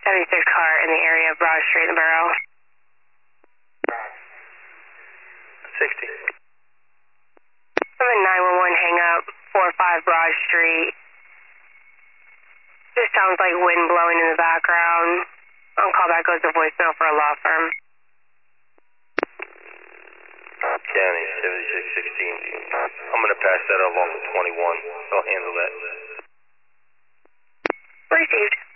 76 car in the area of Broad Street in the borough. 60. I'm in 911 hang up, 45 Broad Street. Just sounds like wind blowing in the background. On callback goes to voicemail for a law firm. County 7616. I'm going to pass that along to 21. They'll handle that. Received.